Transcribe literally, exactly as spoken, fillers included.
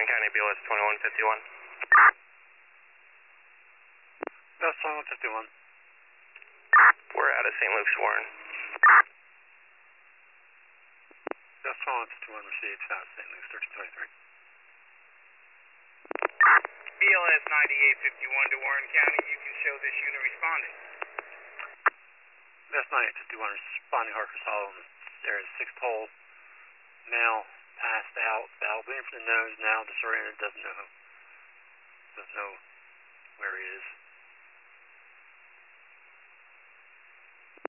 Warren County, B L S twenty-one fifty-one. That's twenty-one fifty-one. We're out of Saint Luke's, Warren. That's twenty-one fifty-one, received, out of Saint Luke's, thirteen twenty-three. B L S ninety-eight fifty-one to Warren County, you can show this unit responding. That's ninety-eight fifty-one, responding Harker's Hollow. There is sixth hole, male, passed out, valve bleeding from the nose, now disoriented, doesn't know, doesn't know where he is.